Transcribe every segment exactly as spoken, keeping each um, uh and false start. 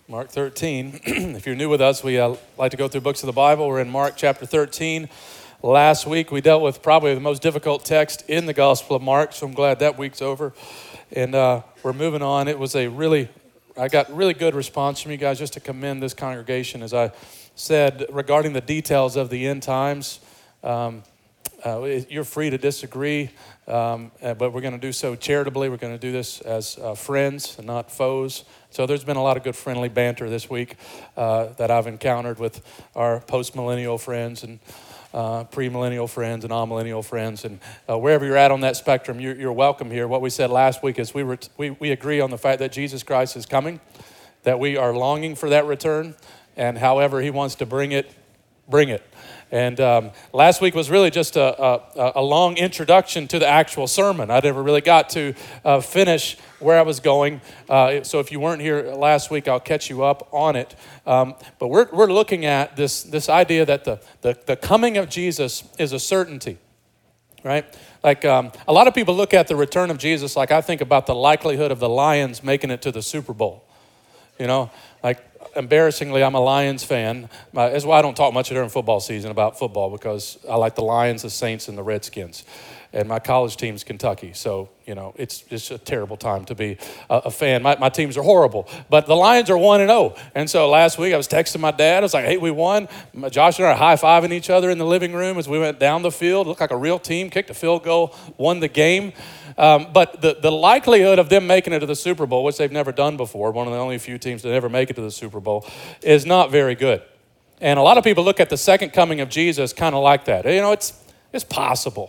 Mark thirteen. If you're new with us, we uh, like to go through books of the Bible. We're in Mark chapter thirteen. Last week, we dealt with probably the most difficult text in the Gospel of Mark, so I'm glad that week's over. And uh, we're moving on. It was a really, I got really good response from you guys, just to commend this congregation. As I said, regarding the details of the end times, um, uh, you're free to disagree, um, uh, but we're going to do so charitably. We're going to do this as uh, friends and not foes. So there's been a lot of good friendly banter this week uh, that I've encountered with our post-millennial friends and uh, pre-millennial friends and all-millennial friends. And uh, wherever you're at on that spectrum, you're, you're welcome here. What we said last week is we, were t- we we agree on the fact that Jesus Christ is coming, that we are longing for that return, and however he wants to bring it, bring it. And um, last week was really just a, a, a long introduction to the actual sermon. I never really got to uh, finish where I was going. Uh, so if you weren't here last week, I'll catch you up on it. Um, but we're we're looking at this this idea that the, the, the coming of Jesus is a certainty, right? Like um, a lot of people look at the return of Jesus like I think about the likelihood of the Lions making it to the Super Bowl. You know, like embarrassingly, I'm a Lions fan. My, that's why I don't talk much during football season about football, because I like the Lions, the Saints, and the Redskins. And my college team's Kentucky. So, you know, it's it's a terrible time to be a, a fan. My, my teams are horrible. But the Lions are one and oh. And so last week I was texting my dad. I was like, hey, we won. Josh and I are high-fiving each other in the living room as we went down the field. Looked like a real team, kicked a field goal, won the game. Um, but the, the likelihood of them making it to the Super Bowl, which they've never done before, one of the only few teams to ever make it to the Super Bowl, is not very good. And a lot of people look at the second coming of Jesus kind of like that. You know, it's it's possible.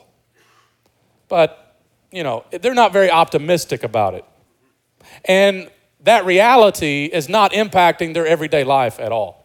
But, you know, they're not very optimistic about it. And that reality is not impacting their everyday life at all.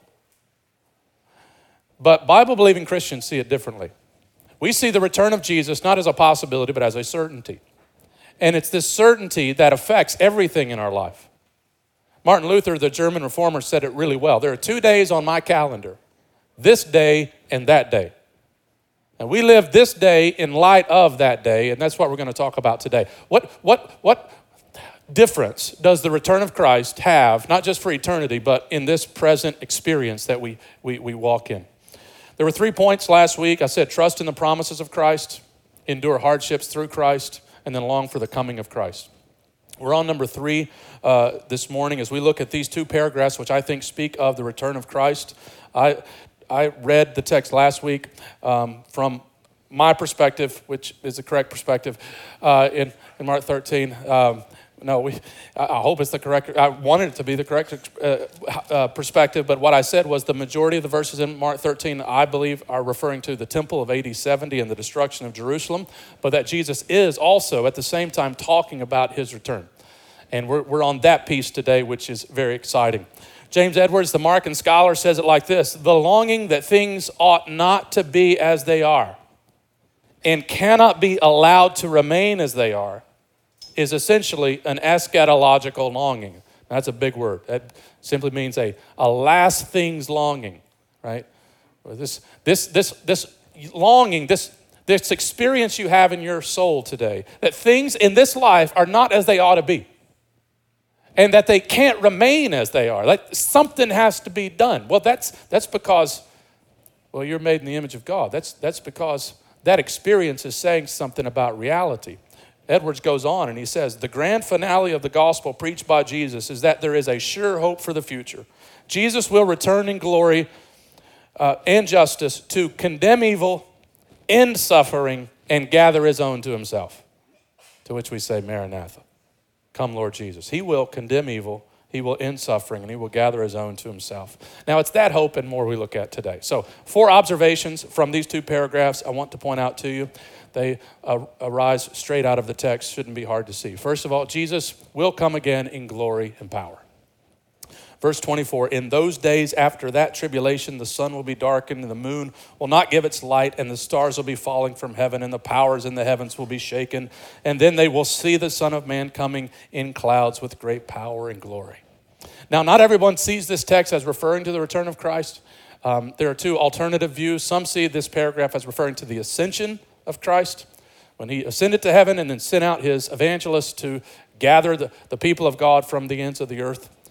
But Bible-believing Christians see it differently. We see the return of Jesus not as a possibility, but as a certainty. And it's this certainty that affects everything in our life. Martin Luther, the German reformer, said it really well. There are two days on my calendar, this day and that day. And we live this day in light of that day, and that's what we're going to talk about today. What, what, what difference does the return of Christ have, not just for eternity, but in this present experience that we, we, we walk in? There were three points last week. I said trust in the promises of Christ, endure hardships through Christ, and then long for the coming of Christ. We're on number three uh, this morning as we look at these two paragraphs, which I think speak of the return of Christ. I I read the text last week um, from my perspective, which is the correct perspective, uh, in, in Mark thirteen. Um, no, we. I hope it's the correct. I wanted it to be the correct uh, uh, perspective, but what I said was the majority of the verses in Mark thirteen, I believe, are referring to the temple of A D seventy and the destruction of Jerusalem, but that Jesus is also at the same time talking about his return. And we're we're on that piece today, which is very exciting. James Edwards, the Markan scholar, says it like this: the longing that things ought not to be as they are and cannot be allowed to remain as they are is essentially an eschatological longing. That's a big word. That simply means a, a last things longing, right? This, this, this, this longing, this, this experience you have in your soul today, that things in this life are not as they ought to be. And that they can't remain as they are. Like something has to be done. Well, that's that's because, well, you're made in the image of God. That's that's because that experience is saying something about reality. Edwards goes on and he says, the grand finale of the gospel preached by Jesus is that there is a sure hope for the future. Jesus will return in glory uh, and justice to condemn evil, end suffering, and gather his own to himself. To which we say, Maranatha. Come, Lord Jesus. He will condemn evil, he will end suffering, and he will gather his own to himself. Now, it's that hope and more we look at today. So, four observations from these two paragraphs I want to point out to you. They uh, arise straight out of the text, shouldn't be hard to see. First of all, Jesus will come again in glory and power. Verse twenty-four, in those days after that tribulation, the sun will be darkened and the moon will not give its light and the stars will be falling from heaven and the powers in the heavens will be shaken. And then they will see the Son of Man coming in clouds with great power and glory. Now, not everyone sees this text as referring to the return of Christ. Um, there are two alternative views. Some see this paragraph as referring to the ascension of Christ, when he ascended to heaven and then sent out his evangelists to gather the, the people of God from the ends of the earth.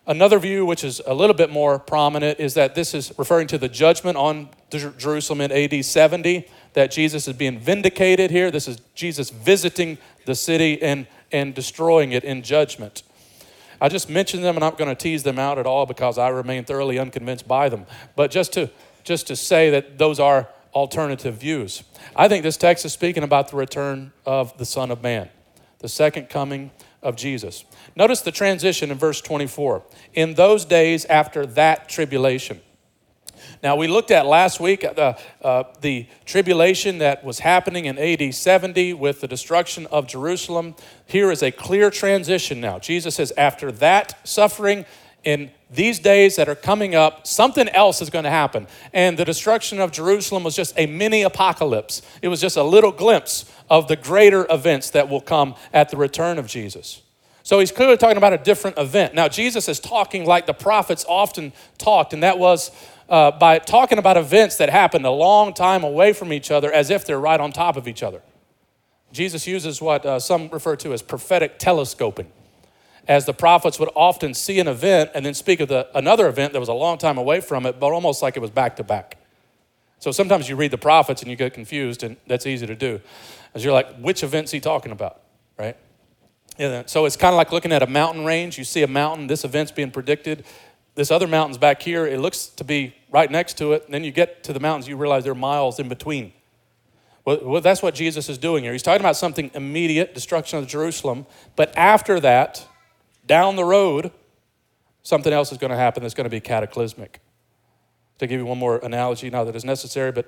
Another view, which is a little bit more prominent, is that this is referring to the judgment on Jer- Jerusalem in A D seventy, that Jesus is being vindicated here. This is Jesus visiting the city and, and destroying it in judgment. I just mentioned them, and I'm not going to tease them out at all because I remain thoroughly unconvinced by them. But just to, just to say that those are alternative views. I think this text is speaking about the return of the Son of Man, the second coming of Jesus. Notice the transition in verse twenty-four. In those days after that tribulation. Now, we looked at last week uh, uh, the tribulation that was happening in A D seventy with the destruction of Jerusalem. Here is a clear transition now. Jesus says, after that suffering, in these days that are coming up, something else is going to happen. And the destruction of Jerusalem was just a mini apocalypse. It was just a little glimpse of the greater events that will come at the return of Jesus. So he's clearly talking about a different event. Now, Jesus is talking like the prophets often talked, and that was uh, by talking about events that happened a long time away from each other as if they're right on top of each other. Jesus uses what uh, some refer to as prophetic telescoping, as the prophets would often see an event and then speak of the, another event that was a long time away from it, but almost like it was back to back. So sometimes you read the prophets and you get confused, and that's easy to do, as you're like, which event's he talking about, right? And so it's kind of like looking at a mountain range. You see a mountain, this event's being predicted. This other mountain's back here, it looks to be right next to it. And then you get to the mountains, you realize there are miles in between. Well, well, that's what Jesus is doing here. He's talking about something immediate, destruction of Jerusalem. But after that, down the road, something else is going to happen that's going to be cataclysmic. To give you one more analogy, not that it's necessary, but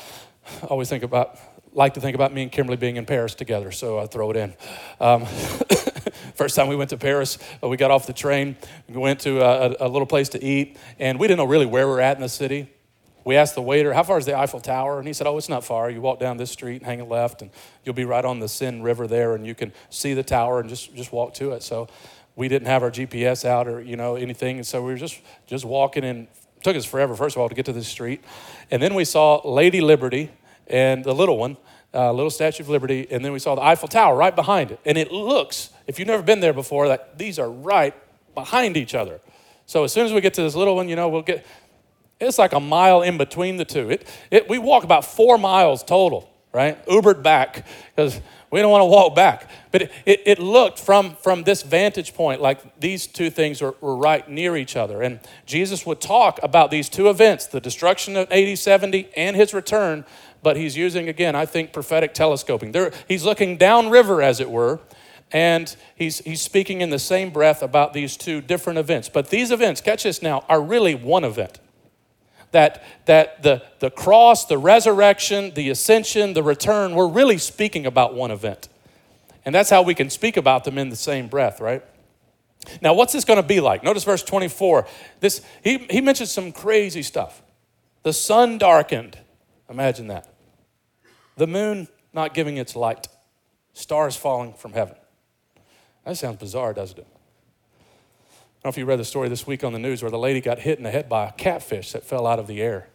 I always think about, like to think about me and Kimberly being in Paris together, so I throw it in. Um, first time we went to Paris, uh, we got off the train, we went to a, a little place to eat, and we didn't know really where we were at in the city. We asked the waiter, how far is the Eiffel Tower? And he said, oh, it's not far. You walk down this street and hang a left, and you'll be right on the Seine River there, and you can see the tower and just, just walk to it. So we didn't have our G P S out or, you know, anything, and so we were just, just walking, and it took us forever, first of all, to get to this street. And then we saw Lady Liberty and the little one, uh, little Statue of Liberty, and then we saw the Eiffel Tower right behind it. And it looks, if you've never been there before, that these are right behind each other. So as soon as we get to this little one, you know, we'll get, it's like a mile in between the two. It, it, we walk about four miles total, right? Ubered back, because we don't want to walk back. But it, it, it looked from, from this vantage point like these two things were, were right near each other. And Jesus would talk about these two events, the destruction of A D seventy and his return, but he's using, again, I think, prophetic telescoping. There, he's looking downriver, as it were, and he's, he's speaking in the same breath about these two different events. But these events, catch this now, are really one event. That, that the, the cross, the resurrection, the ascension, the return, we're really speaking about one event. And that's how we can speak about them in the same breath, right? Now, what's this going to be like? Notice verse twenty-four. This, he, he mentions some crazy stuff. The sun darkened. Imagine that. The moon not giving its light. Stars falling from heaven. That sounds bizarre, doesn't it? I don't know if you read the story this week on the news where the lady got hit in the head by a catfish that fell out of the air.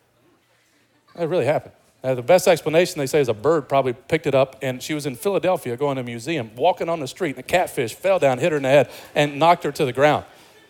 That really happened. Now, the best explanation they say is a bird probably picked it up, and she was in Philadelphia going to a museum, walking on the street, and the catfish fell down, hit her in the head, and knocked her to the ground.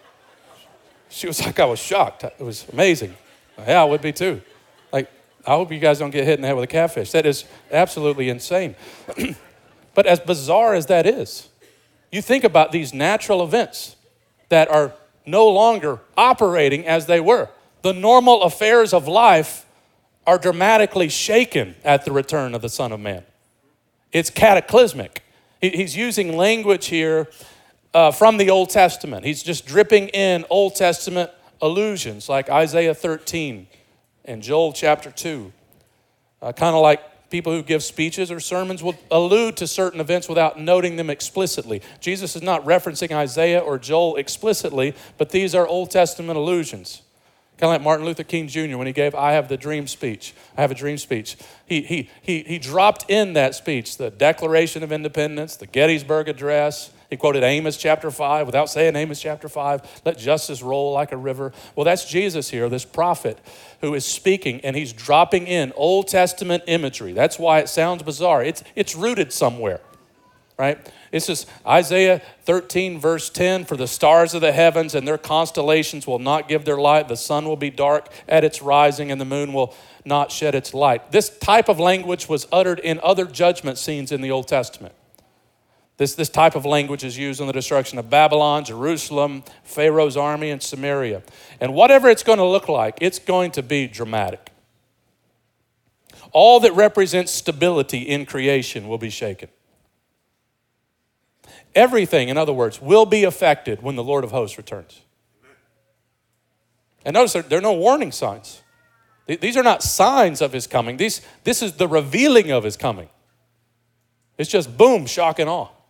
She was like, I was shocked. It was amazing. Yeah, I would be too. Like, I hope you guys don't get hit in the head with a catfish. That is absolutely insane. But as bizarre as that is, you think about these natural events that are no longer operating as they were. The normal affairs of life are dramatically shaken at the return of the Son of Man. It's cataclysmic. He's using language here uh, from the Old Testament. He's just dripping in Old Testament allusions like Isaiah thirteen and Joel chapter two. Uh, kind of like people who give speeches or sermons will allude to certain events without noting them explicitly. Jesus is not referencing Isaiah or Joel explicitly, but these are Old Testament allusions. Kind of like Martin Luther King Junior when he gave I Have the Dream speech. I have a dream speech. He, he, he, he dropped in that speech the Declaration of Independence, the Gettysburg Address. He quoted Amos chapter five without saying Amos chapter five. Let justice roll like a river. Well, that's Jesus here, this prophet who is speaking, and he's dropping in Old Testament imagery. That's why it sounds bizarre. It's, it's rooted somewhere. right? This is Isaiah thirteen, verse ten, for the stars of the heavens and their constellations will not give their light. The sun will be dark at its rising and the moon will not shed its light. This type of language was uttered in other judgment scenes in the Old Testament. This, this type of language is used in the destruction of Babylon, Jerusalem, Pharaoh's army, and Samaria. And whatever it's going to look like, it's going to be dramatic. All that represents stability in creation will be shaken. Everything, in other words, will be affected when the Lord of hosts returns. And notice there, there are no warning signs. These are not signs of his coming. These, this is the revealing of his coming. It's just boom, shock and awe.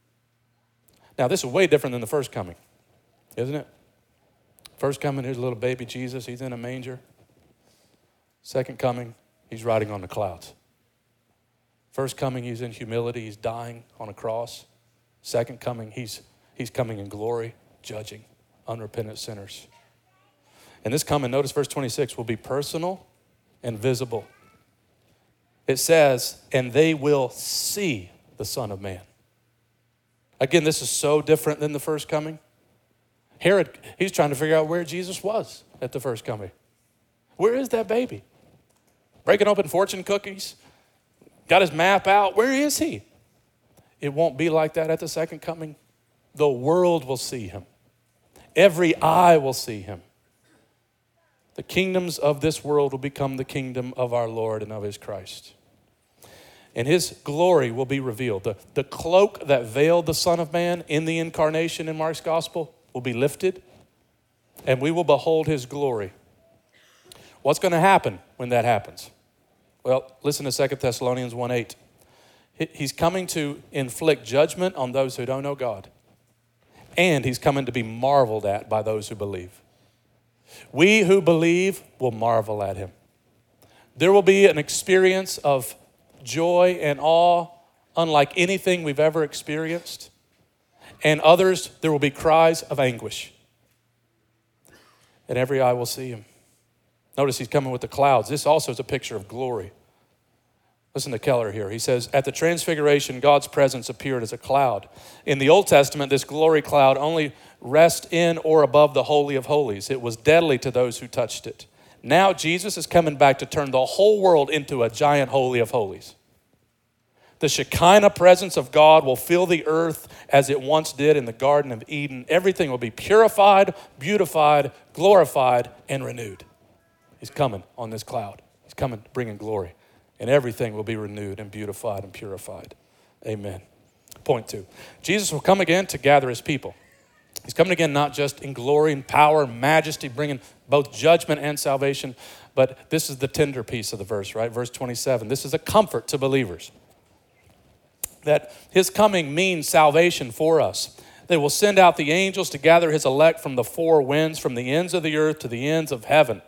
Now, this is way different than the first coming, isn't it? First coming, here's a little baby Jesus. He's in a manger. Second coming, he's riding on the clouds. First coming, he's in humility. He's dying on a cross. Second coming, he's, he's coming in glory, judging unrepentant sinners. And this coming, notice verse twenty-six, will be personal and visible. It says, and they will see the Son of Man. Again, this is so different than the first coming. Herod, he's trying to figure out where Jesus was at the first coming. Where is that baby? Breaking open fortune cookies, got his map out. Where is he? It won't be like that at the second coming. The world will see him. Every eye will see him. The kingdoms of this world will become the kingdom of our Lord and of his Christ. And his glory will be revealed. The, the cloak that veiled the Son of Man in the incarnation in Mark's gospel will be lifted, and we will behold his glory. What's going to happen when that happens? Well, listen to Second Thessalonians one eight. He's coming to inflict judgment on those who don't know God, and he's coming to be marveled at by those who believe. We who believe will marvel at him. There will be an experience of joy and awe unlike anything we've ever experienced. And others, there will be cries of anguish. And every eye will see him. Notice he's coming with the clouds. This also is a picture of glory. Listen to Keller here. He says, at the transfiguration, God's presence appeared as a cloud. In the Old Testament, this glory cloud only rests in or above the Holy of Holies. It was deadly to those who touched it. Now Jesus is coming back to turn the whole world into a giant Holy of Holies. The Shekinah presence of God will fill the earth as it once did in the Garden of Eden. Everything will be purified, beautified, glorified, and renewed. He's coming on this cloud. He's coming bringing glory. And everything will be renewed and beautified and purified. Amen. Point two. Jesus will come again to gather his people. He's coming again not just in glory and power and majesty, bringing both judgment and salvation, but this is the tender piece of the verse, right? Verse twenty-seven. This is a comfort to believers. That his coming means salvation for us. They will send out the angels to gather his elect from the four winds, from the ends of the earth to the ends of heaven.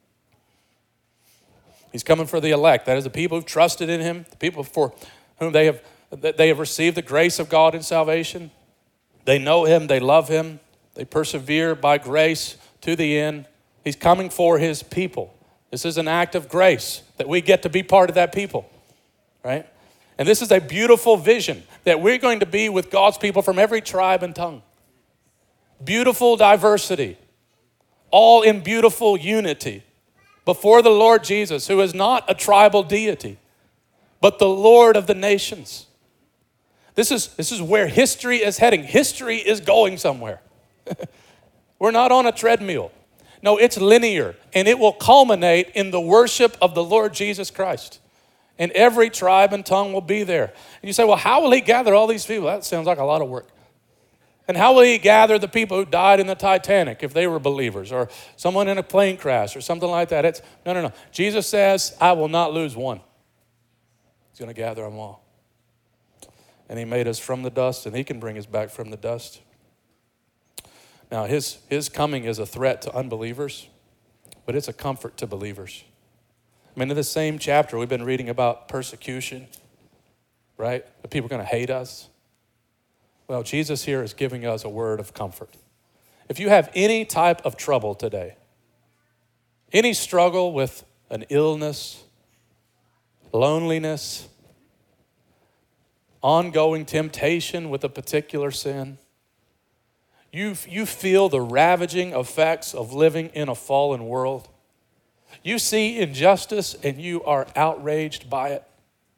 He's coming for the elect. That is the people who've trusted in him, the people for whom they have, they have received the grace of God in salvation. They know him, they love him, they persevere by grace to the end. He's coming for his people. This is an act of grace that we get to be part of that people, right? And this is a beautiful vision that we're going to be with God's people from every tribe and tongue. Beautiful diversity, all in beautiful unity before the Lord Jesus, who is not a tribal deity, but the Lord of the nations. This is, this is where history is heading. History is going somewhere. We're not on a treadmill. No, it's linear, and it will culminate in the worship of the Lord Jesus Christ. And every tribe and tongue will be there. And you say, well, how will he gather all these people? That sounds like a lot of work. And how will he gather the people who died in the Titanic if they were believers, or someone in a plane crash or something like that? It's, no, no, no. Jesus says, I will not lose one. He's going to gather them all. And he made us from the dust, and he can bring us back from the dust. Now, his, his coming is a threat to unbelievers, but it's a comfort to believers. I mean, in the same chapter, we've been reading about persecution, right? The people are going to hate us. Well, Jesus here is giving us a word of comfort. If you have any type of trouble today, any struggle with an illness, loneliness, ongoing temptation with a particular sin. You, you feel the ravaging effects of living in a fallen world. You see injustice and you are outraged by it.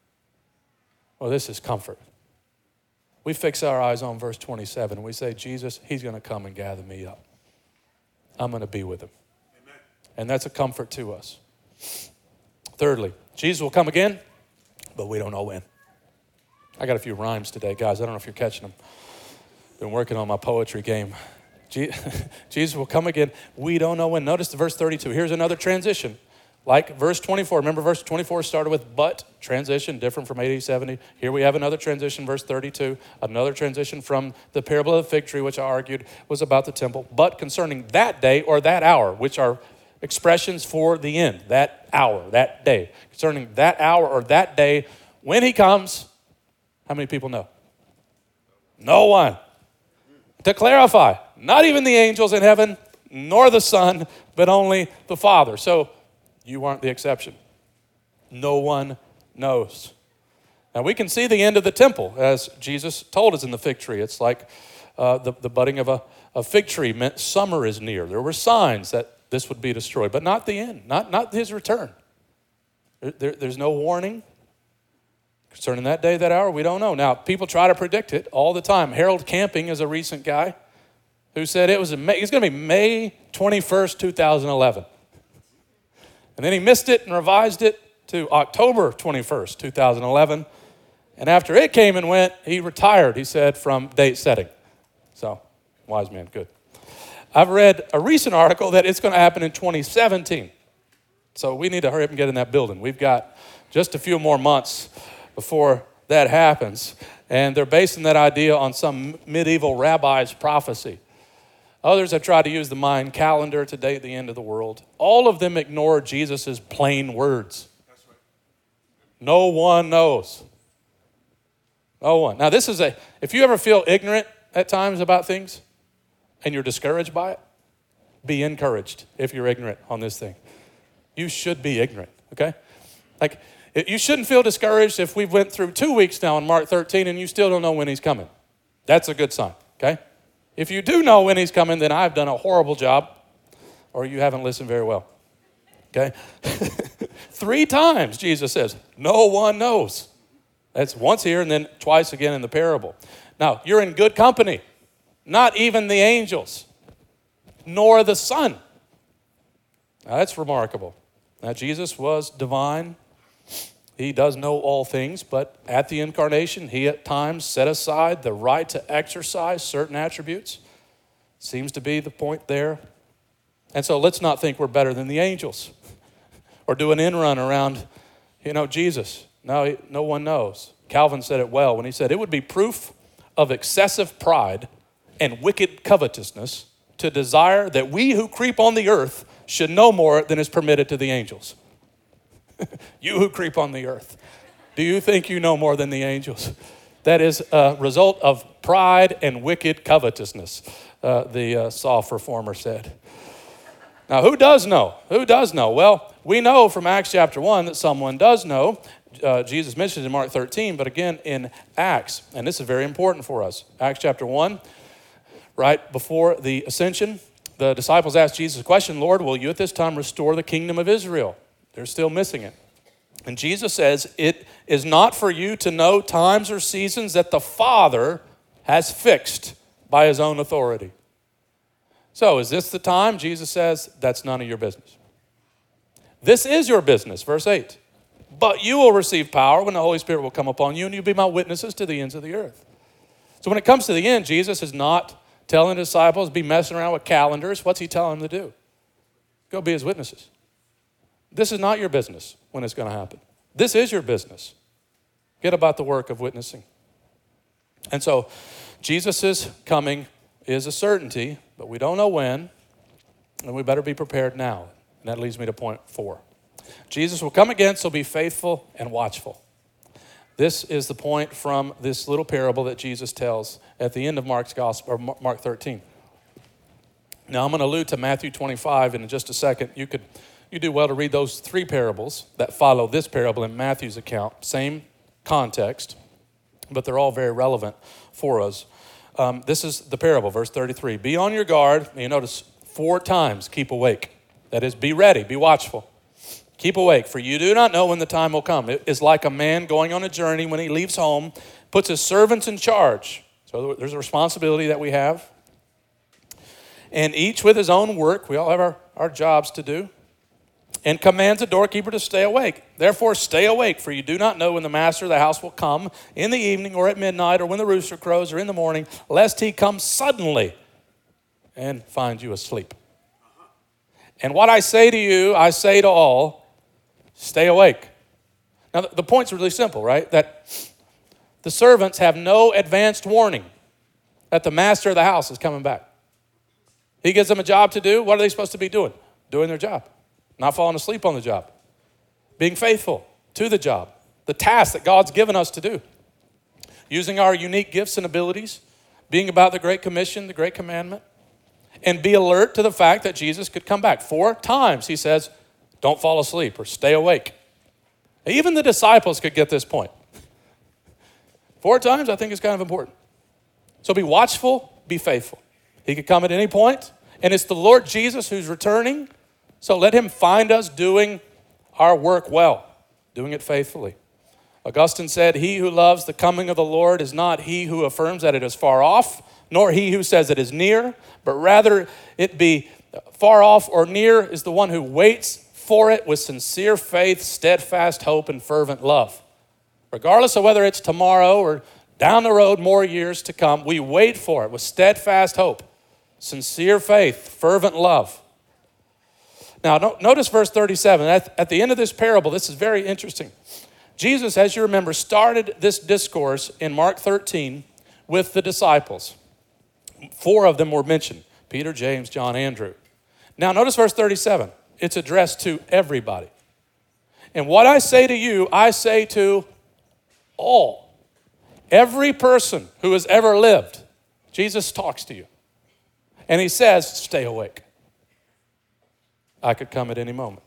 Well, this is comfort. We fix our eyes on verse twenty-seven and we say, Jesus, he's going to come and gather me up. I'm going to be with him. Amen. And that's a comfort to us. Thirdly, Jesus will come again, but we don't know when. I got a few rhymes today, guys. I don't know if you're catching them. Been working on my poetry game. Jesus will come again. We don't know when. Notice the verse thirty-two. Here's another transition. Like verse twenty-four. Remember verse twenty-four started with but, transition, different from eighty, seventy. Here we have another transition, verse thirty-two. Another transition from the parable of the fig tree, which I argued was about the temple. But concerning that day or that hour, which are expressions for the end. That hour, that day. Concerning that hour or that day, when he comes, how many people know? No one. To clarify, not even the angels in heaven, nor the Son, but only the Father. So you aren't the exception. No one knows. Now we can see the end of the temple, as Jesus told us in the fig tree. It's like uh, the, the budding of a, a fig tree meant summer is near. There were signs that this would be destroyed, but not the end, not, not his return. There, there, there's no warning. Concerning that day, that hour, we don't know. Now, people try to predict it all the time. Harold Camping is a recent guy who said it was May, it's going to be May twenty-first, two thousand eleven. And then he missed it and revised it to October twenty-first, two thousand eleven. And after it came and went, he retired, he said, from date setting. So, wise man, good. I've read a recent article that it's going to happen in twenty seventeen. So we need to hurry up and get in that building. We've got just a few more months before that happens. And they're basing that idea on some medieval rabbi's prophecy. Others have tried to use the Mayan calendar to date the end of the world. All of them ignore Jesus' plain words. That's right. No one knows. No one. Now this is a, if you ever feel ignorant at times about things and you're discouraged by it, be encouraged if you're ignorant on this thing. You should be ignorant, okay? Like, you shouldn't feel discouraged if we went through two weeks now in Mark thirteen and you still don't know when he's coming. That's a good sign, okay? If you do know when he's coming, then I've done a horrible job or you haven't listened very well, okay? Three times Jesus says, no one knows. That's once here and then twice again in the parable. Now, you're in good company. Not even the angels, nor the Son. Now, that's remarkable. Now, Jesus was divine. He does know all things, but at the incarnation, he at times set aside the right to exercise certain attributes. Seems to be the point there. And so let's not think we're better than the angels or do an in run around, you know, Jesus. No, no one knows. Calvin said it well when he said, it would be proof of excessive pride and wicked covetousness to desire that we who creep on the earth should know more than is permitted to the angels. You who creep on the earth, do you think you know more than the angels? That is a result of pride and wicked covetousness, uh, the uh, soft reformer said. Now, who does know? Who does know? Well, we know from Acts chapter one that someone does know. Uh, Jesus mentions in Mark thirteen, but again in Acts, and this is very important for us. Acts chapter one, right before the ascension, the disciples asked Jesus a question, Lord, will you at this time restore the kingdom of Israel? They're still missing it. And Jesus says, it is not for you to know times or seasons that the Father has fixed by his own authority. So is this the time? Jesus says, that's none of your business. This is your business, verse eight. But you will receive power when the Holy Spirit will come upon you, and you'll be my witnesses to the ends of the earth. So when it comes to the end, Jesus is not telling the disciples, be messing around with calendars. What's he telling them to do? Go be his witnesses. This is not your business when it's going to happen. This is your business. Get about the work of witnessing. And so Jesus' coming is a certainty, but we don't know when, and we better be prepared now. And that leads me to point four. Jesus will come again, so be faithful and watchful. This is the point from this little parable that Jesus tells at the end of Mark's gospel, or Mark thirteen. Now I'm going to allude to Matthew twenty-five in just a second. You could You do well to read those three parables that follow this parable in Matthew's account. Same context. but they're all very relevant for us. Um, this is the parable, verse thirty-three. Be on your guard. You notice four times, keep awake. That is, be ready, be watchful. Keep awake, for you do not know when the time will come. It is like a man going on a journey when he leaves home, puts his servants in charge. So there's a responsibility that we have. And each with his own work. We all have our, our jobs to do. And commands the doorkeeper to stay awake. Therefore, stay awake, for you do not know when the master of the house will come, in the evening or at midnight or when the rooster crows or in the morning, lest he come suddenly and find you asleep. And what I say to you, I say to all, stay awake. Now, the point's really simple, right? That the servants have no advanced warning that the master of the house is coming back. He gives them a job to do. What are they supposed to be doing? Doing their job. Not falling asleep on the job. Being faithful to the job. The task that God's given us to do. Using our unique gifts and abilities. Being about the Great Commission, the Great Commandment. And be alert to the fact that Jesus could come back. Four times he says, don't fall asleep or stay awake. Even the disciples could get this point. Four times I think is kind of important. So be watchful, be faithful. He could come at any point, and it's the Lord Jesus who's returning. So let him find us doing our work well, doing it faithfully. Augustine said, he who loves the coming of the Lord is not he who affirms that it is far off, nor he who says it is near, but rather it be far off or near is the one who waits for it with sincere faith, steadfast hope, and fervent love. Regardless of whether it's tomorrow or down the road more years to come, we wait for it with steadfast hope, sincere faith, fervent love. Now, no, notice verse thirty-seven. At, at the end of this parable, this is very interesting. Jesus, as you remember, started this discourse in Mark thirteen with the disciples. Four of them were mentioned, Peter, James, John, Andrew. Now, notice verse thirty-seven. It's addressed to everybody. And what I say to you, I say to all. Every person who has ever lived, Jesus talks to you. And he says, stay awake. I could come at any moment.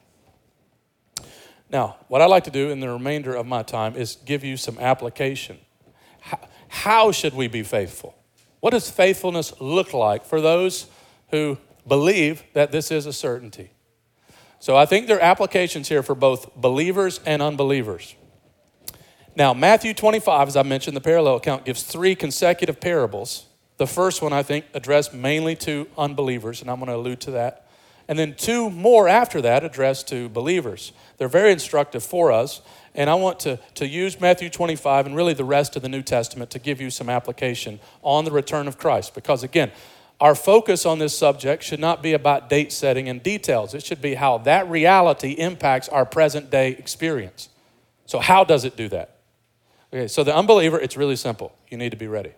Now, what I'd like to do in the remainder of my time is give you some application. How, how should we be faithful? What does faithfulness look like for those who believe that this is a certainty? So I think there are applications here for both believers and unbelievers. Now, Matthew twenty-five, as I mentioned, the parallel account gives three consecutive parables. The first one, I think, addressed mainly to unbelievers, and I'm going to allude to that. And then two more after that addressed to believers. They're very instructive for us, and I want to, to use Matthew twenty-five and really the rest of the New Testament to give you some application on the return of Christ. Because again, our focus on this subject should not be about date setting and details. It should be how that reality impacts our present day experience. So how does it do that? Okay, so the unbeliever, it's really simple. You need to be ready.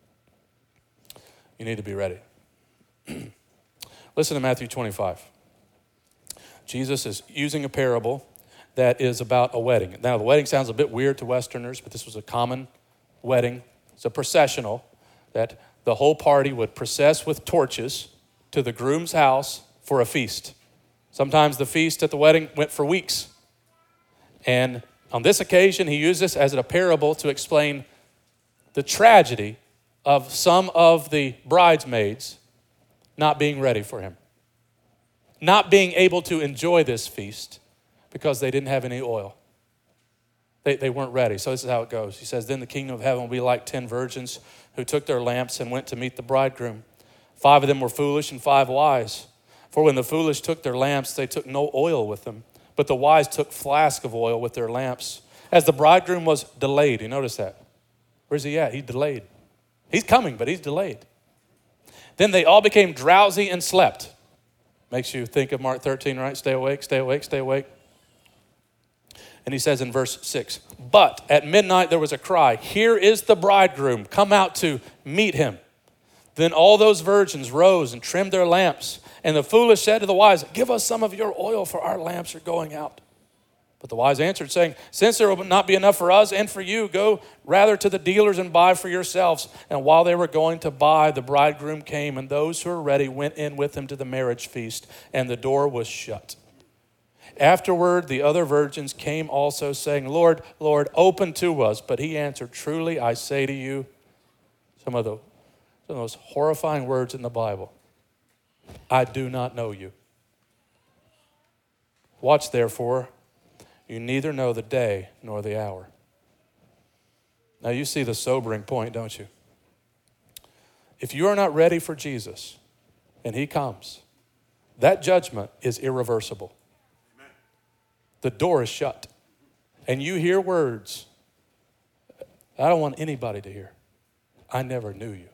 You need to be ready. Listen to Matthew twenty-five. Jesus is using a parable that is about a wedding. Now, the wedding sounds a bit weird to Westerners, but this was a common wedding. It's a processional that the whole party would process with torches to the groom's house for a feast. Sometimes the feast at the wedding went for weeks. And on this occasion, he used this as a parable to explain the tragedy of some of the bridesmaids not being ready for him, not being able to enjoy this feast because they didn't have any oil. They, they weren't ready. So this is how it goes. He says, then the kingdom of heaven will be like ten virgins who took their lamps and went to meet the bridegroom. Five of them were foolish and five wise. For when the foolish took their lamps, they took no oil with them. But the wise took flask of oil with their lamps. As the bridegroom was delayed, you notice that? Where's he at? He's delayed. He's coming, but he's delayed. Then they all became drowsy and slept. Makes you think of Mark thirteen, right? Stay awake, stay awake, stay awake. And he says in verse six, but at midnight there was a cry, here is the bridegroom, come out to meet him. Then all those virgins rose and trimmed their lamps. And the foolish said to the wise, give us some of your oil, for our lamps are going out. But the wise answered, saying, since there will not be enough for us and for you, go rather to the dealers and buy for yourselves. And while they were going to buy, the bridegroom came, and those who were ready went in with him to the marriage feast, and the door was shut. Afterward, the other virgins came also, saying, Lord, Lord, open to us. But he answered, truly, I say to you, some of the, some of those horrifying words in the Bible, I do not know you. Watch, therefore, you neither know the day nor the hour. Now, you see the sobering point, don't you? If you are not ready for Jesus and he comes, that judgment is irreversible. Amen. The door is shut. And you hear words I don't want anybody to hear. I never knew you.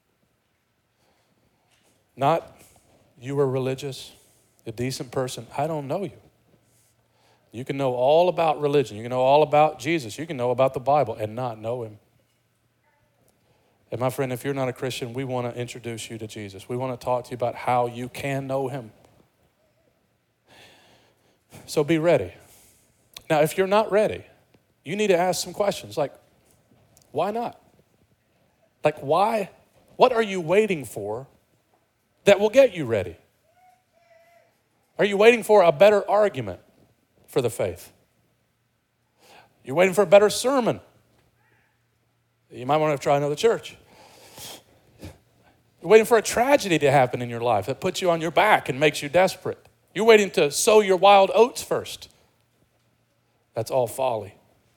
Not you were religious, a decent person. I don't know you. You can know all about religion. You can know all about Jesus. You can know about the Bible and not know him. And my friend, if you're not a Christian, we want to introduce you to Jesus. We want to talk to you about how you can know him. So be ready. Now, if you're not ready, you need to ask some questions like, why not? Like, why? What are you waiting for that will get you ready? Are you waiting for a better argument for the faith? You're waiting for a better sermon. You might want to try another church. You're waiting for a tragedy to happen in your life that puts you on your back and makes you desperate. You're waiting to sow your wild oats first. That's all folly.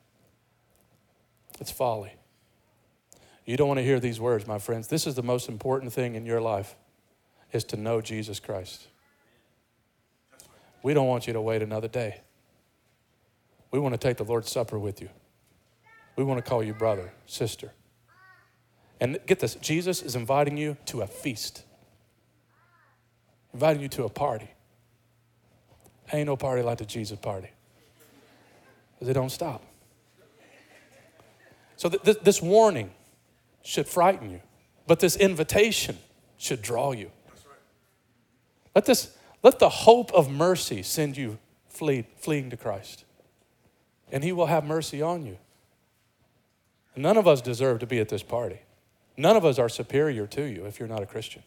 It's folly. You don't want to hear these words, my friends. This is the most important thing in your life, is to know Jesus Christ. We don't want you to wait another day. We want to take the Lord's Supper with you. We want to call you brother, sister. And get this, Jesus is inviting you to a feast. Inviting you to a party. Ain't no party like the Jesus party. Because they don't stop. So th- th- this warning should frighten you. But this invitation should draw you. Let this, let the hope of mercy send you flee, fleeing to Christ. And he will have mercy on you. None of us deserve to be at this party. None of us are superior to you if you're not a Christian.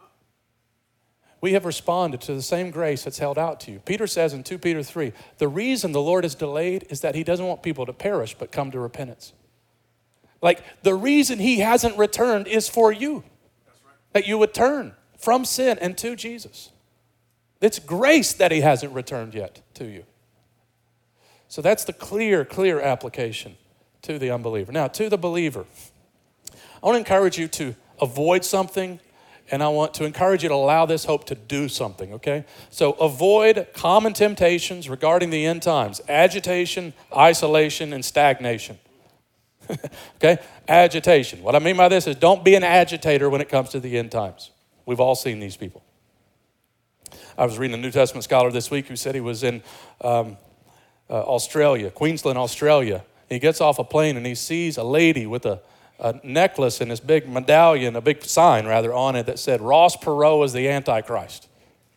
We have responded to the same grace that's held out to you. Peter says in Second Peter three, the reason the Lord is delayed is that he doesn't want people to perish but come to repentance. Like, the reason he hasn't returned is for you. That's right. That you would turn from sin and to Jesus. It's grace that he hasn't returned yet to you. So that's the clear, clear application to the unbeliever. Now, to the believer, I want to encourage you to avoid something, and I want to encourage you to allow this hope to do something, okay? So avoid common temptations regarding the end times: agitation, isolation, and stagnation. Okay? Agitation. What I mean by this is don't be an agitator when it comes to the end times. We've all seen these people. I was reading a New Testament scholar this week who said he was in um, uh, Australia, Queensland, Australia. He gets off a plane and he sees a lady with a, a necklace and this big medallion, a big sign rather on it that said, Ross Perot is the Antichrist.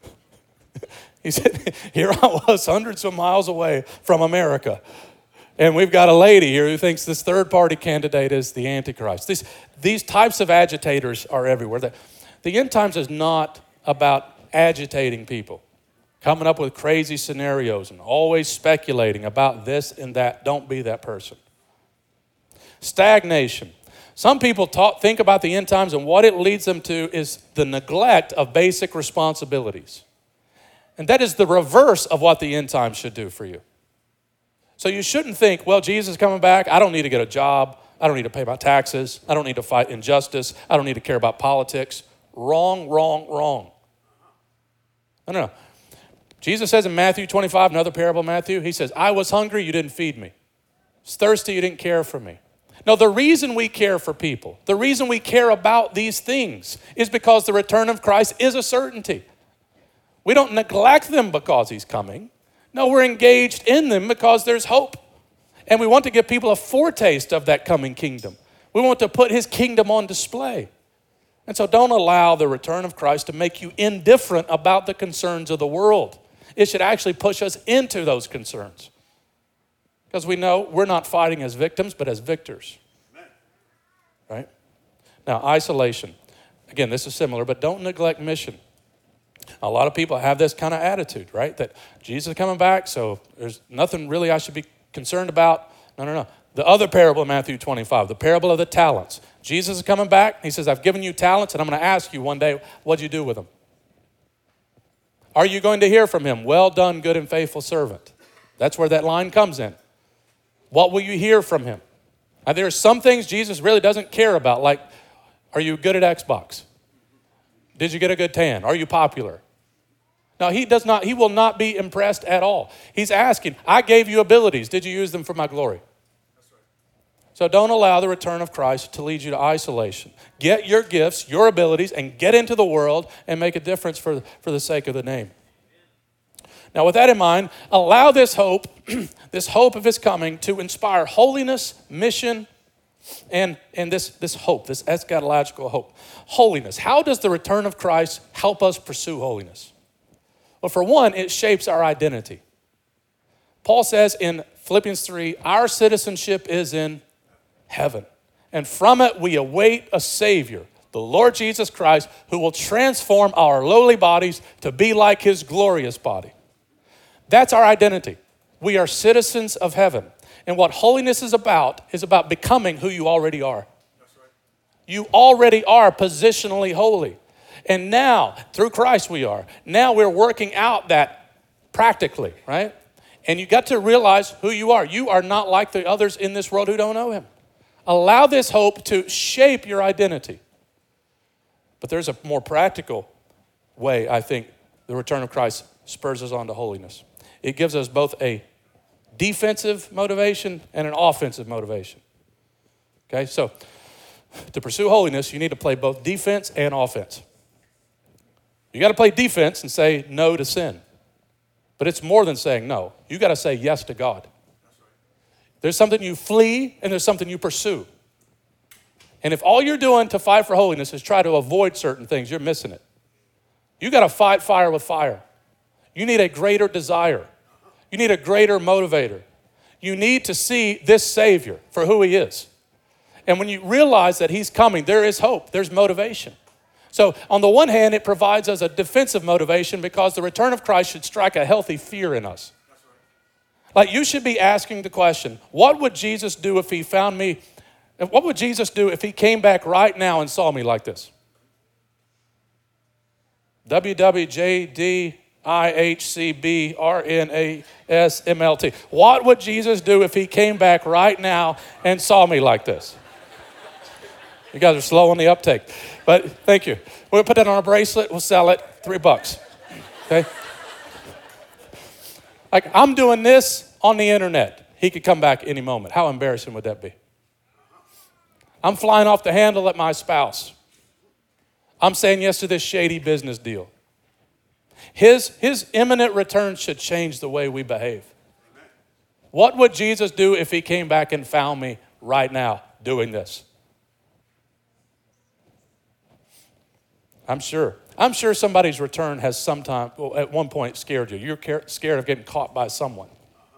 He said, here I was hundreds of miles away from America. And we've got a lady here who thinks this third-party candidate is the Antichrist. These, these types of agitators are everywhere. The, the end times is not about agitating people, coming up with crazy scenarios and always speculating about this and that. Don't be that person. Stagnation. Some people talk, think about the end times, and what it leads them to is the neglect of basic responsibilities. And that is the reverse of what the end times should do for you. So you shouldn't think, well, Jesus is coming back. I don't need to get a job. I don't need to pay my taxes. I don't need to fight injustice. I don't need to care about politics. Wrong, wrong, wrong. No, no, no. Jesus says in Matthew twenty-five, another parable of Matthew, he says, I was hungry, you didn't feed me. I was thirsty, you didn't care for me. No, the reason we care for people, the reason we care about these things is because the return of Christ is a certainty. We don't neglect them because he's coming. No, we're engaged in them because there's hope. And we want to give people a foretaste of that coming kingdom. We want to put his kingdom on display. And so don't allow the return of Christ to make you indifferent about the concerns of the world. It should actually push us into those concerns. Because we know we're not fighting as victims, but as victors. Right? Now, isolation. Again, this is similar, but don't neglect mission. A lot of people have this kind of attitude, right? That Jesus is coming back, so there's nothing really I should be concerned about. No, no, no. The other parable in Matthew twenty-five, the parable of the talents. Jesus is coming back. He says, I've given you talents, and I'm going to ask you one day, what'd you do with them? Are you going to hear from him? Well done, good and faithful servant. That's where that line comes in. What will you hear from him? Now, there are some things Jesus really doesn't care about, like, are you good at Xbox? Did you get a good tan? Are you popular? No, he does not, he will not be impressed at all. He's asking, I gave you abilities. Did you use them for my glory? That's right. So don't allow the return of Christ to lead you to isolation. Get your gifts, your abilities, and get into the world and make a difference for, for the sake of the name. Now, with that in mind, allow this hope, this hope of his coming to inspire holiness, mission, and, and this, this hope, this eschatological hope. Holiness. How does the return of Christ help us pursue holiness? Well, for one, it shapes our identity. Paul says in Philippians three, our citizenship is in heaven. And from it we await a Savior, the Lord Jesus Christ, who will transform our lowly bodies to be like his glorious body. That's our identity. We are citizens of heaven. And what holiness is about is about becoming who you already are. That's right. You already are positionally holy. And now, through Christ we are. Now we're working out that practically, right? And you got to realize who you are. You are not like the others in this world who don't know him. Allow this hope to shape your identity. But there's a more practical way, I think, the return of Christ spurs us on to holiness. It gives us both a defensive motivation and an offensive motivation. Okay, so to pursue holiness, you need to play both defense and offense. You got to play defense and say no to sin. But it's more than saying no. You got to say yes to God. There's something you flee and there's something you pursue. And if all you're doing to fight for holiness is try to avoid certain things, you're missing it. You got to fight fire with fire. You need a greater desire. You need a greater motivator. You need to see this Savior for who he is. And when you realize that he's coming, there is hope. There's motivation. So on the one hand, it provides us a defensive motivation because the return of Christ should strike a healthy fear in us. Like you should be asking the question, what would Jesus do if he found me? What would Jesus do if he came back right now and saw me like this? W W J D I H C B R N A S M L T. What would Jesus do if he came back right now and saw me like this? You guys are slow on the uptake, but thank you. We'll put that on a bracelet. We'll sell it, three bucks, okay? Like I'm doing this on the internet. He could come back any moment. How embarrassing would that be? I'm flying off the handle at my spouse. I'm saying yes to this shady business deal. His, his imminent return should change the way we behave. What would Jesus do if he came back and found me right now doing this? I'm sure. I'm sure somebody's return has sometime, well, at one point scared you. You're scared of getting caught by someone.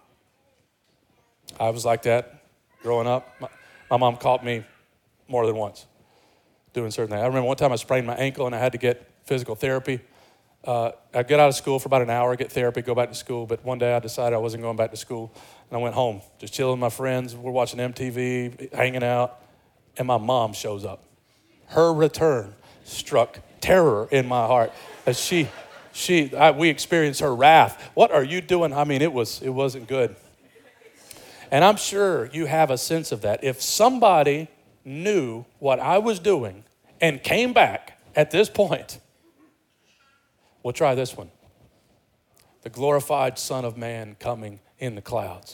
I was like that growing up. My, my mom caught me more than once doing certain things. I remember one time I sprained my ankle and I had to get physical therapy. Uh, I'd get out of school for about an hour, get therapy, go back to school. But one day I decided I wasn't going back to school. And I went home, just chilling with my friends. We're watching M T V, hanging out. And my mom shows up. Her return struck terror in my heart as she, she, I, we experienced her wrath. What are you doing? I mean, it was, it wasn't good. And I'm sure you have a sense of that. If somebody knew what I was doing and came back at this point, we'll try this one. The glorified Son of Man coming in the clouds.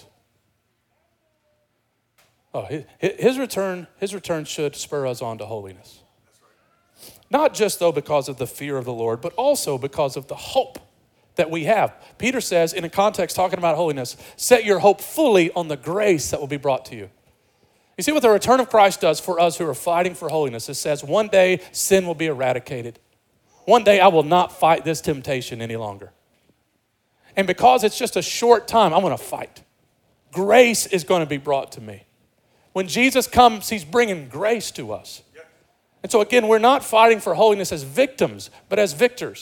Oh, his return, his return should spur us on to holiness. Not just, though, because of the fear of the Lord, but also because of the hope that we have. Peter says, in a context talking about holiness, set your hope fully on the grace that will be brought to you. You see what the return of Christ does for us who are fighting for holiness? It says, one day sin will be eradicated. One day I will not fight this temptation any longer. And because it's just a short time, I'm going to fight. Grace is going to be brought to me. When Jesus comes, he's bringing grace to us. And so again, we're not fighting for holiness as victims, but as victors.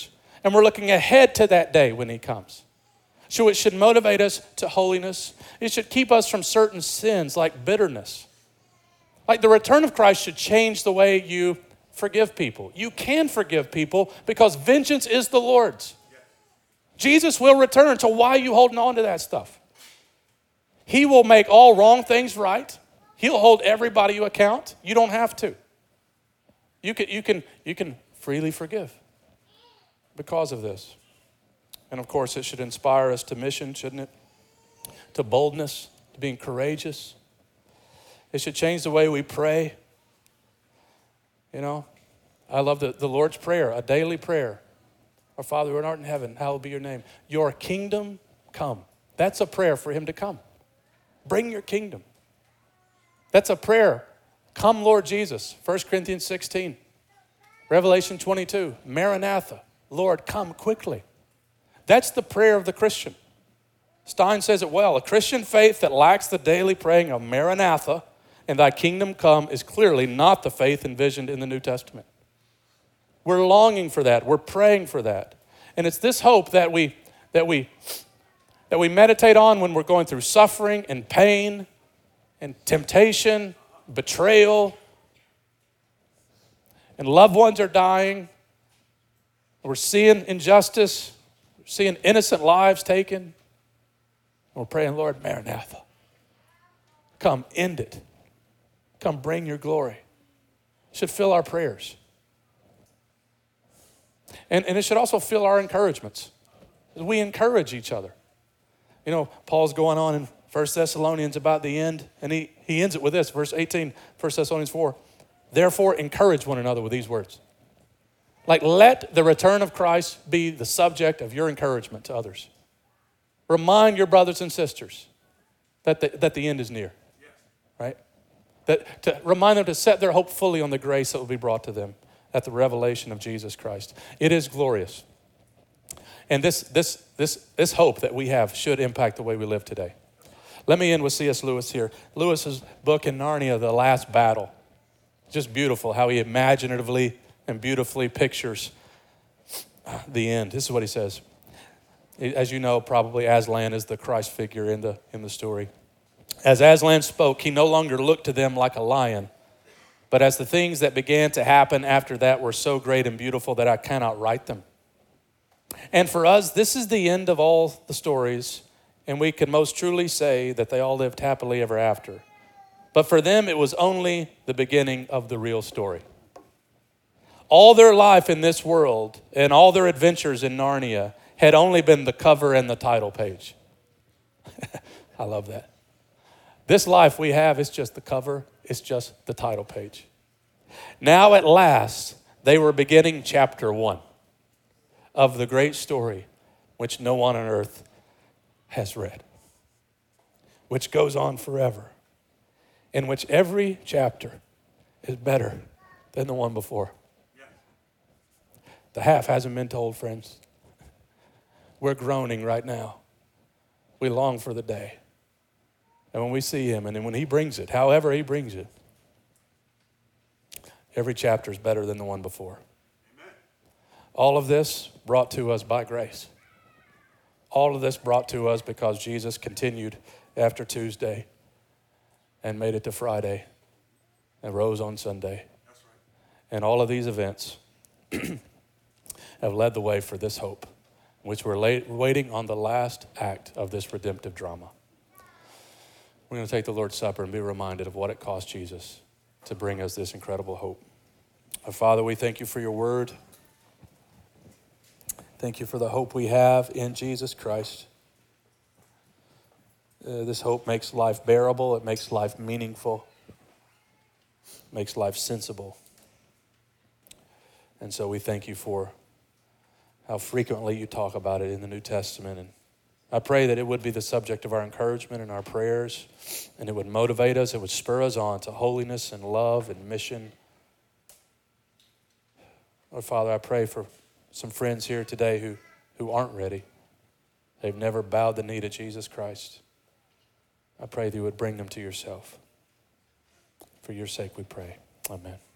And we're looking ahead to that day when he comes. So it should motivate us to holiness. It should keep us from certain sins like bitterness. Like the return of Christ should change the way you forgive people. You can forgive people because vengeance is the Lord's. Jesus will return, so why are you holding on to that stuff? He will make all wrong things right. He'll hold everybody to account. You don't have to. You can, you can, you can freely forgive because of this. And of course, it should inspire us to mission, shouldn't it? To boldness, to being courageous. It should change the way we pray. You know, I love the, the Lord's Prayer, a daily prayer. Our Father who art in heaven, hallowed be your name. Your kingdom come. That's a prayer for him to come. Bring your kingdom. That's a prayer. Come, Lord Jesus. First Corinthians sixteen. Revelation twenty-two. Maranatha. Lord, come quickly. That's the prayer of the Christian. Stein says it well. A Christian faith that lacks the daily praying of Maranatha and thy kingdom come is clearly not the faith envisioned in the New Testament. We're longing for that. We're praying for that. And it's this hope that we that we that we meditate on when we're going through suffering and pain and temptation, betrayal, and loved ones are dying. We're seeing injustice, we're seeing innocent lives taken. And we're praying, Lord, Maranatha, come end it. Come bring your glory. It should fill our prayers. And, and it should also fill our encouragements. We encourage each other. You know, Paul's going on in First Thessalonians about the end, and he, he ends it with this, verse eighteen, First Thessalonians four. Therefore, encourage one another with these words. Like, let the return of Christ be the subject of your encouragement to others. Remind your brothers and sisters that the, that the end is near, right? That, to remind them to set their hope fully on the grace that will be brought to them at the revelation of Jesus Christ. It is glorious. And this, this, this, this hope that we have should impact the way we live today. Let me end with C S Lewis here. Lewis's book in Narnia, The Last Battle. Just beautiful how he imaginatively and beautifully pictures the end. This is what he says. As you know, probably Aslan is the Christ figure in the, in the story. As Aslan spoke, he no longer looked to them like a lion, but as the things that began to happen after that were so great and beautiful that I cannot write them. And for us, this is the end of all the stories, and we can most truly say that they all lived happily ever after. But for them, it was only the beginning of the real story. All their life in this world and all their adventures in Narnia had only been the cover and the title page. I love that. This life we have is just the cover, it's just the title page. Now at last, they were beginning chapter one of the great story which no one on earth has read, which goes on forever, in which every chapter is better than the one before. The half hasn't been told, friends. We're groaning right now. We long for the day. And when we see him, and then when he brings it, however he brings it, every chapter is better than the one before. Amen. All of this brought to us by grace. All of this brought to us because Jesus continued after Tuesday and made it to Friday and rose on Sunday. That's right. And all of these events have led the way for this hope, which we're late, waiting on the last act of this redemptive drama. We're going to take the Lord's Supper and be reminded of what it cost Jesus to bring us this incredible hope. Our Father, we thank you for your word. Thank you for the hope we have in Jesus Christ. Uh, this hope makes life bearable. It makes life meaningful. It makes life sensible. And so we thank you for how frequently you talk about it in the New Testament. And I pray that it would be the subject of our encouragement and our prayers, and it would motivate us, it would spur us on to holiness and love and mission. Lord Father, I pray for some friends here today who, who aren't ready. They've never bowed the knee to Jesus Christ. I pray that you would bring them to yourself. For your sake we pray. Amen.